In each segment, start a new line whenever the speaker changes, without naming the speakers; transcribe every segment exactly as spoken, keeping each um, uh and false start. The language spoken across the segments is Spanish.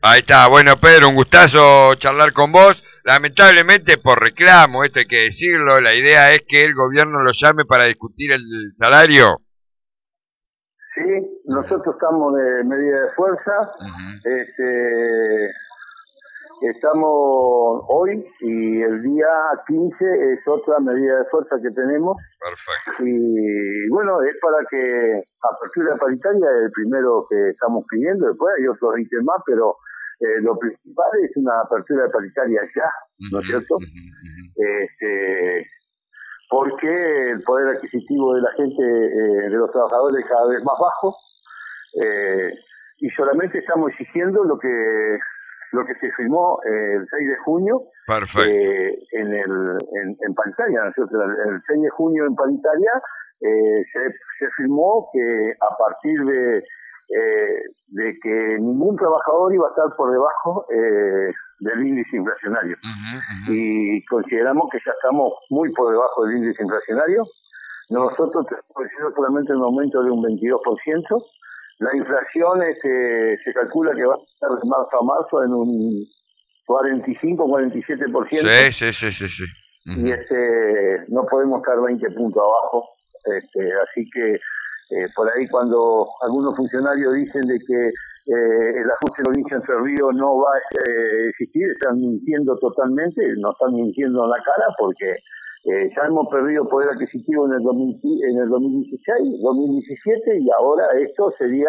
Ahí está, bueno Pedro, un gustazo charlar con vos. Lamentablemente por reclamo, esto hay que decirlo, la idea es que el gobierno lo llame para discutir el salario.
Sí, nosotros estamos de medida de fuerza, uh-huh. este, estamos hoy y el día quince es otra medida de fuerza que tenemos.
Perfecto.
Y bueno, es para que apertura paritaria es el primero que estamos pidiendo, después hay otros ítems más, pero eh, lo principal es una apertura paritaria ya, ¿no es cierto? Uh-huh, uh-huh. Este, porque el poder adquisitivo de la gente, eh, de los trabajadores es cada vez más bajo, eh, y solamente estamos exigiendo lo que lo que se firmó eh, el seis de junio eh, en el en, en paritaria, ¿no es cierto? El, el seis de junio en paritaria eh, se, se firmó que a partir de eh, de que ningún trabajador iba a estar por debajo eh, del índice inflacionario. Uh-huh, uh-huh. Y consideramos que ya estamos muy por debajo del índice inflacionario. Nosotros tenemos solamente un aumento de un veintidós por ciento. La inflación este, se calcula que va a estar de marzo a marzo en un cuarenta y cinco a cuarenta y siete por ciento.
Sí, sí, sí, sí, sí.
Uh-huh. Y este, no podemos estar veinte puntos abajo. Este, así que eh, por ahí cuando algunos funcionarios dicen de que eh, el ajuste de provincia Entre Ríos no va a eh, existir, están mintiendo totalmente, nos están mintiendo en la cara porque eh, ya hemos perdido poder adquisitivo en el, dos mil, en el dos mil dieciséis, dos mil diecisiete y ahora esto sería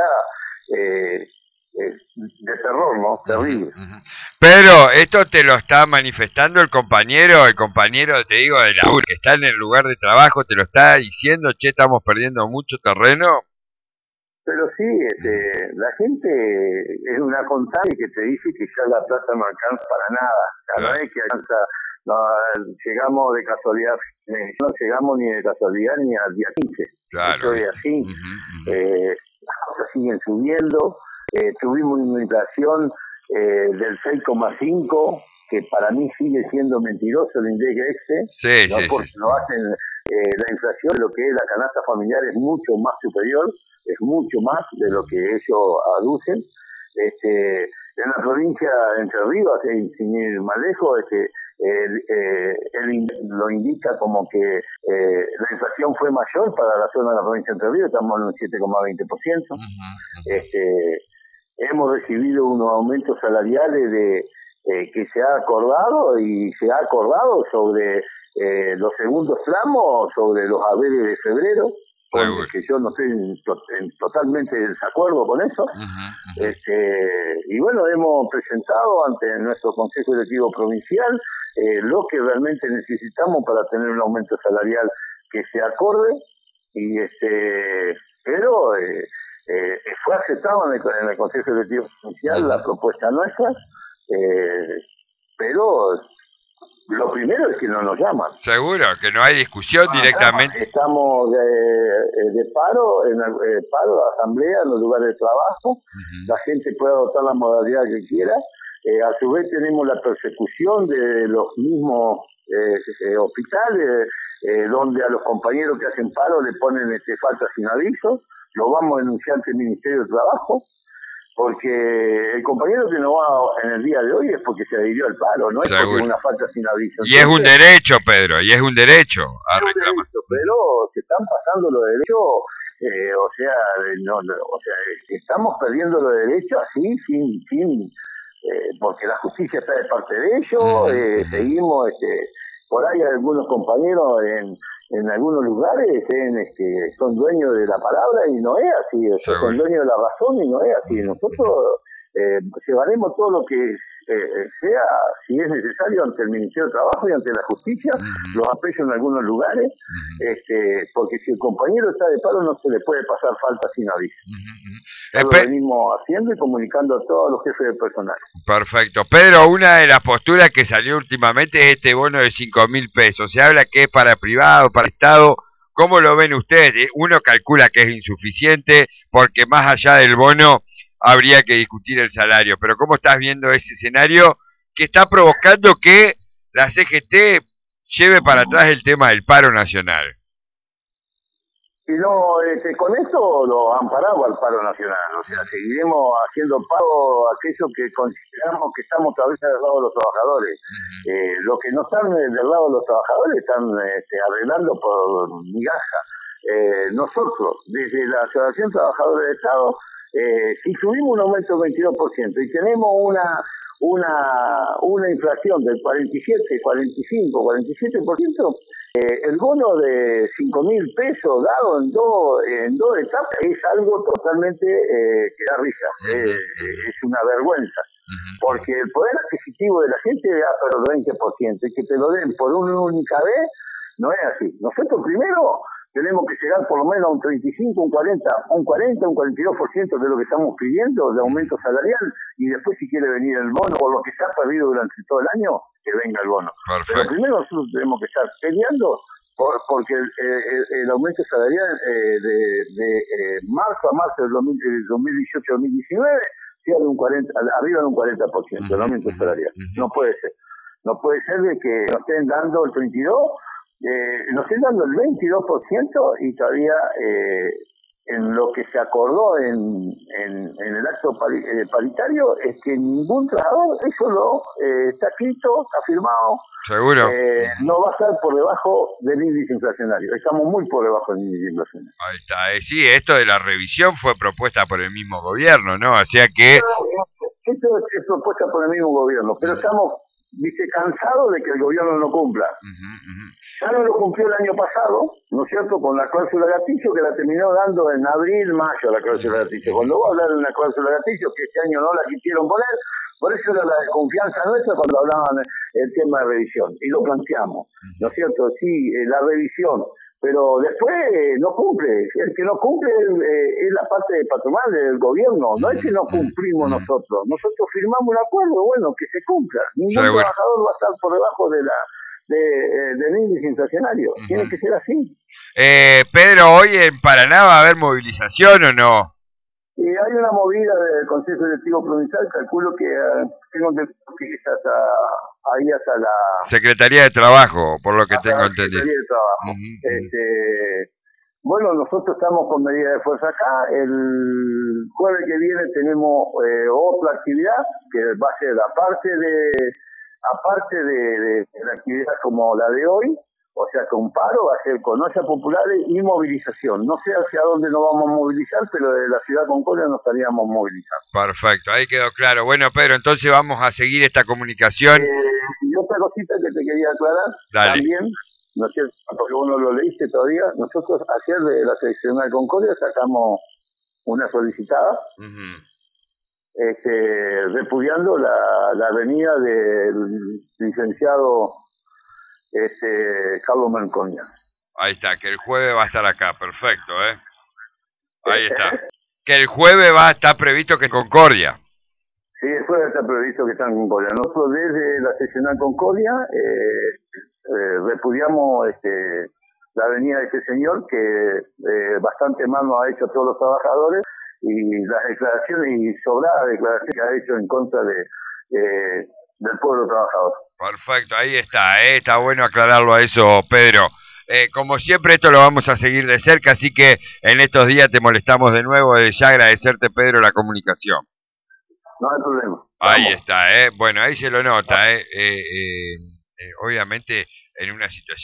eh, eh, de terror, ¿no? Terrible.
Uh-huh, uh-huh. Pero esto te lo está manifestando el compañero, el compañero, te digo, de la U, que está en el lugar de trabajo, te lo está diciendo, che, estamos perdiendo mucho terreno.
Pero sí, este, la gente es una contable que te dice que ya la plata no alcanza para nada. Cada vez que alcanza, no, llegamos de casualidad, no llegamos ni de casualidad ni al día quince.
Claro.
Eso es así.
Uh-huh, uh-huh.
Eh, las cosas siguen subiendo. Eh, tuvimos una inflación eh, del seis coma cinco, que para mí sigue siendo mentiroso el index este.
Sí,
¿no?
sí,
Porque
sí.
no hacen eh, la inflación, lo que es la canasta familiar es mucho más superior. Es mucho más de lo que ellos aducen. Este, en la provincia de Entre Ríos, sin ir más lejos, este, él, eh, él lo indica como que eh, la inflación fue mayor para la zona de la provincia de Entre Ríos, estamos en un siete coma veinte por ciento. Uh-huh, uh-huh. Este, hemos recibido unos aumentos salariales de eh, que se ha acordado y se ha acordado sobre eh, los segundos tramos, sobre los haberes de febrero. Que yo no estoy en, en totalmente en desacuerdo con eso. Uh-huh, uh-huh. Este, y bueno, hemos presentado ante nuestro Consejo Directivo Provincial eh, lo que realmente necesitamos para tener un aumento salarial que se acorde, y este, pero eh, eh, fue aceptado en el, en el Consejo Directivo Provincial uh-huh. la propuesta nuestra, eh, pero lo primero es que no nos llaman.
Seguro, que no hay discusión ah, directamente.
Estamos de, de paro, en el eh, paro de asamblea en los lugares de trabajo. Uh-huh. La gente puede adoptar la modalidad que quiera. Eh, a su vez tenemos la persecución de los mismos eh, eh, hospitales, eh, donde a los compañeros que hacen paro le ponen este, falta sin aviso. Lo vamos a denunciar ante el Ministerio de Trabajo. Porque el compañero que no va en el día de hoy es porque se adhirió al paro, no es Seguro. Porque es una falta sin aviso.
Y Entonces, es un derecho, Pedro, y es un derecho a
es un
reclamar.
Derecho, pero se están pasando los derechos, eh, o sea, no, no, o sea, estamos perdiendo los derechos así, sin, sin, eh, porque la justicia está de parte de ellos, uh-huh. eh, seguimos, este, por ahí algunos compañeros en en algunos lugares en, este, son dueños de la palabra y no es así, o sea, son dueños de la razón y no es así. Nosotros eh, llevaremos todo lo que eh, sea, si es necesario, ante el Ministerio de Trabajo y ante la justicia, uh-huh. los apoyo en algunos lugares, uh-huh. este, porque si el compañero está de paro no se le puede pasar falta sin aviso. Uh-huh. Eso lo venimos haciendo y comunicando a todos los jefes de personal.
Perfecto. Pedro, una de las posturas que salió últimamente es este bono de cinco mil pesos. Se habla que es para privado, para Estado. ¿Cómo lo ven ustedes? Uno calcula que es insuficiente porque más allá del bono habría que discutir el salario. Pero ¿cómo estás viendo ese escenario que está provocando que la C G T lleve para atrás el tema del paro nacional?
Y no, este, con esto lo amparamos al paro nacional, o sea, seguiremos haciendo pago a aquello que consideramos que estamos otra vez del lado de los trabajadores. Uh-huh. eh, los que no están del lado de los trabajadores están este, arreglando por migaja. Eh, nosotros, desde la Asociación Trabajadores del Estado, eh, si subimos un aumento del veintidós por ciento y tenemos una una una inflación del cuarenta y siete, cuarenta y cinco, cuarenta y siete por ciento, eh, el bono de cinco mil pesos dado en dos en dos etapas es algo totalmente eh, que da risa, eh, es una vergüenza, porque el poder adquisitivo de la gente va por el veinte por ciento y que te lo den por una única vez no es así. Nosotros primero tenemos que llegar por lo menos a un treinta y cinco, un cuarenta, un cuarenta, un cuarenta y dos por ciento de lo que estamos pidiendo de aumento salarial, y después si quiere venir el bono, por lo que se ha perdido durante todo el año, que venga el bono. Perfecto. Pero primero nosotros tenemos que estar peleando por, porque el, el, el aumento salarial eh, de, de eh, marzo a marzo del dos mil dieciocho dos mil diecinueve sea de un cuarenta, arriba de un cuarenta por ciento el aumento salarial. No puede ser. No puede ser de que nos estén dando el treinta y dos por ciento, Eh, nos están dando el veintidós por ciento y todavía eh, en lo que se acordó en, en, en el acto pari, eh, paritario es que ningún trabajador, eso lo eh, está escrito, está firmado,
seguro
eh, no va a estar por debajo del índice inflacionario, estamos muy por debajo del índice inflacionario.
Ahí está, eh, sí, esto de la revisión fue propuesta por el mismo gobierno, ¿no? O sea que...
Esto es propuesta por el mismo gobierno, pero estamos... dice, cansado de que el gobierno no cumpla. Uh-huh, uh-huh. Ya no lo cumplió el año pasado, ¿no es cierto?, con la cláusula gatillo, que la terminó dando en abril, mayo, la cláusula gatillo. Cuando vos hablar de una cláusula gatillo, que este año no la quisieron poner, por eso era la desconfianza nuestra cuando hablaban el tema de revisión. Y lo planteamos, ¿no es cierto?, sí, eh, la revisión. Pero después eh, no cumple. El que no cumple eh, es la parte patronal del gobierno. No es que no cumplimos nosotros. Nosotros firmamos un acuerdo, bueno, que se cumpla. Ningún sí, bueno. trabajador va a estar por debajo de la de, eh, del índice inflacionario. Uh-huh. Tiene que ser así.
Eh, Pedro, ¿hoy en Paraná va a haber movilización o no?
Y hay una movida del Consejo Directivo Provincial, calculo que uh, tengo que ir hasta ahí hasta la
Secretaría de Trabajo, por lo que tengo entendido.
Secretaría de Trabajo. Uh-huh. Este, bueno, nosotros estamos con medidas de fuerza acá. El jueves que viene tenemos eh, otra actividad que va a ser aparte de aparte de, de, de la actividad como la de hoy. O sea, que un paro va a ser con ollas populares y movilización. No sé hacia dónde nos vamos a movilizar, pero de la ciudad de Concordia nos estaríamos movilizando.
Perfecto, ahí quedó claro. Bueno, Pedro, entonces vamos a seguir esta comunicación.
Eh, y otra cosita que te quería aclarar, Dale. también, no sé, porque vos no lo leíste todavía, nosotros ayer de la seccional Concordia sacamos una solicitada, uh-huh. este, repudiando la, la venida del licenciado Este, Carlos Mancoña.
Ahí está, que el jueves va a estar acá, perfecto, ¿eh? Ahí está. Que el jueves va a estar previsto que Concordia.
Sí, el jueves está previsto que está en Concordia. Nosotros desde la seccional Concordia eh, eh, repudiamos este, la venida de este señor que eh, bastante mal nos ha hecho a todos los trabajadores, y las declaraciones y sobradas declaraciones que ha hecho en contra de eh, del pueblo trabajador.
Perfecto, ahí está, ¿eh? Está bueno aclararlo a eso, Pedro. Eh, como siempre, esto lo vamos a seguir de cerca, así que en estos días te molestamos de nuevo. De ya agradecerte, Pedro, la comunicación.
No hay problema.
Ahí Vamos. está, ¿eh? Bueno, ahí se lo nota, ¿eh? Eh, eh, eh obviamente en una situación